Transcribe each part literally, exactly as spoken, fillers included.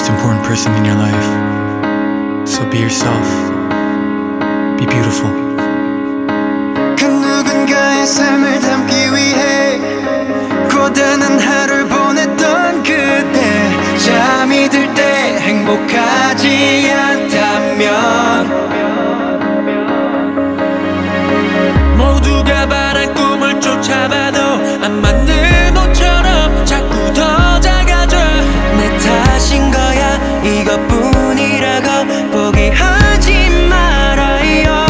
important person in your life. So be yourself. Be beautiful. 그 누군가의 삶을 담기 위해 고단한 하루를 보냈던 그때 잠이 들 때 행복하지 않다면 모두가 바란 꿈을 쫓아봐도 안 맞는 옷처럼 자꾸 더 작아져. 내 탓인 거야 이것뿐이라고 포기하지 말아요.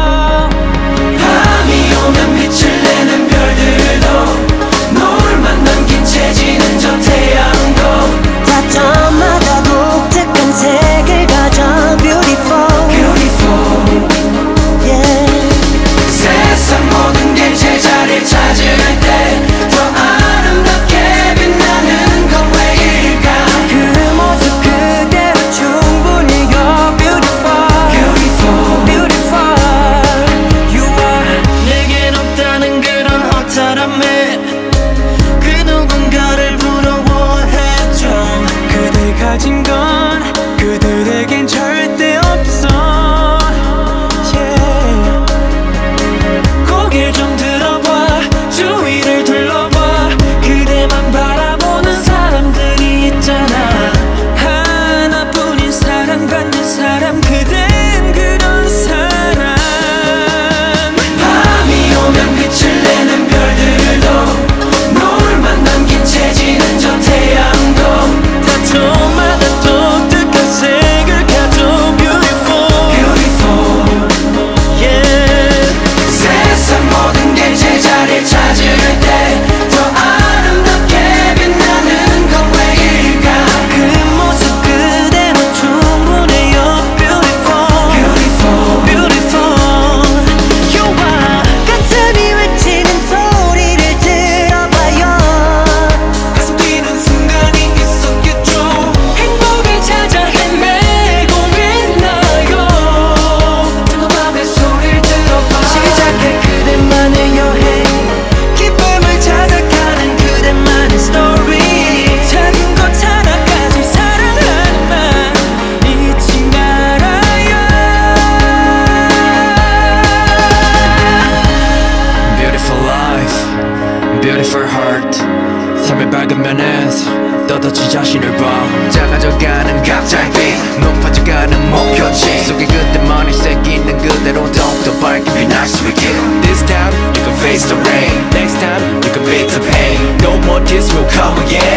밤이 오면 빛을 내는 별들도 노을만 남긴 채 지는 저 태양도 다 저마다 독특한 색을 가져 Beautiful Beautiful yeah. 세상 모든 게 제자리를 찾을 때 더 아름답게 빛나는 건 왜일까. 그 모습 그대로 충분해요 Beautiful Beautiful Beautiful You are 내겐 없다는 그런 허탈함에 그 누군가를 부러워했죠. 그대 가진 건 그들에겐 절대 없어 yeah. 고개 좀 들어봐 주위를 둘러봐 그대만 바라보는 사람들이 있잖아. 하나뿐인 사랑받는 사람 그댄 그런 사람. 밤이 오면 빛을 내는 별들도 노을만 남긴 채 지는 저 태양도 다 저마다 독특한 색을 가져 Beautiful Beautiful yeah. 세상 모든 게 제자리를 찾을 때 더 아름답게 빛나는 건 왜일까. 그 모습 그대로 충분해요 Beautiful Beautiful Beautiful You are 가슴이 외치는 소리를 들어봐요. 가슴 뛰는 순간이 있었겠죠. 행복을 찾아 헤매고 있나요. 저 밤의 소리를 들어봐 시작해 그대만의 여행 기쁨을 찾아가는 그대만의 스토리. 작은 것 하나까지 사랑하는 말 잊지 말아요. Beautiful life, beautiful heart. 삶의 밝은 면에서 떳떳이 자신을 봐. 작아져가는 각자의 빛 높아져가는 목표지 속에 그때만의 색이 있는 그대로 더욱더 밝게 빛날 수 있게. This time you can face the rain. Next time you can beat the pain. No more tears will come again.